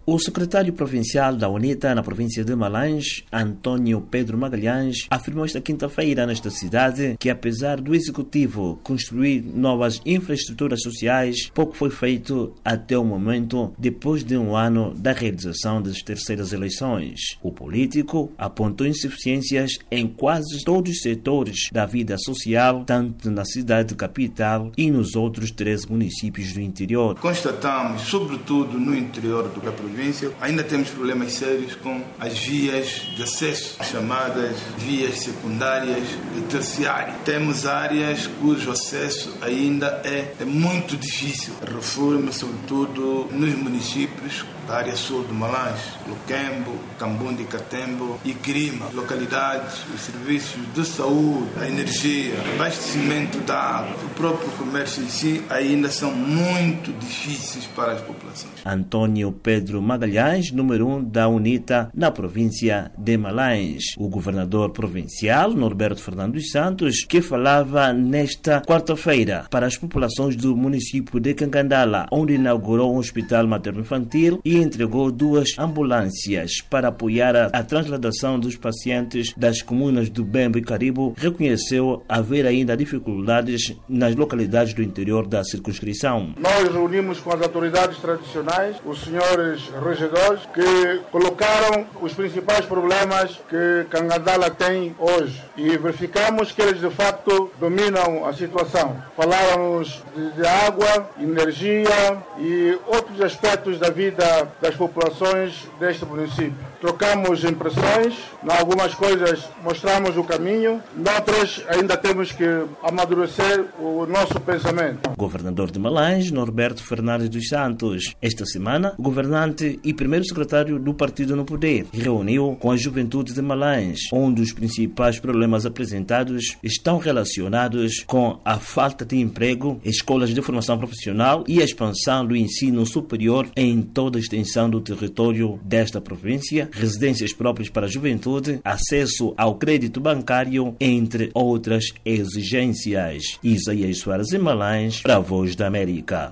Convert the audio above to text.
O secretário provincial da UNITA na província de Malanje, Antônio Pedro Magalhães, afirmou esta quinta-feira nesta cidade que, apesar do executivo construir novas infraestruturas sociais, pouco foi feito até o momento, depois de um ano da realização das terceiras eleições. O político apontou insuficiências em quase todos os setores da vida social, tanto na cidade capital e nos outros 13 municípios do interior. Constatamos, sobretudo no interior da província, ainda temos problemas sérios com as vias de acesso, chamadas vias secundárias e terciárias. Temos áreas cujo acesso ainda é muito difícil. Refiro-me sobretudo nos municípios da área sul do Malanje, Luquembo, Cambundo e Catembo e Quirima. Localidades, os serviços de saúde, a energia, abastecimento da água, o próprio comércio em si ainda são muito difíceis para as populações. Antônio Pedro Magalhães, número 1 da UNITA na província de Malanje. O governador provincial, Norberto Fernando dos Santos, que falava nesta quarta-feira para as populações do município de Cangandala, onde inaugurou um hospital materno-infantil e entregou 2 ambulâncias para apoiar a transladação dos pacientes das comunas do Bembo e Caribo, reconheceu haver ainda dificuldades nas localidades do interior da circunscrição. Nós reunimos com as autoridades tradicionais, os senhores regedores, que colocaram os principais problemas que Cangandala tem hoje e verificamos que eles de facto dominam a situação. Falávamos de água, energia e outros aspectos da vida das populações deste município. Trocamos impressões, em algumas coisas mostramos o caminho, noutras ainda temos que amadurecer o nosso pensamento. Governador de Malanje, Norberto Fernando dos Santos. Esta semana, o governante e primeiro secretário do partido no poder reuniu com a juventude de Malanje, onde os principais problemas apresentados estão relacionados com a falta de emprego, escolas de formação profissional e a expansão do ensino superior em toda a extensão do território desta província, residências próprias para a juventude, acesso ao crédito bancário, entre outras exigências. Isaías Soares em Malanje, para a Voz da América.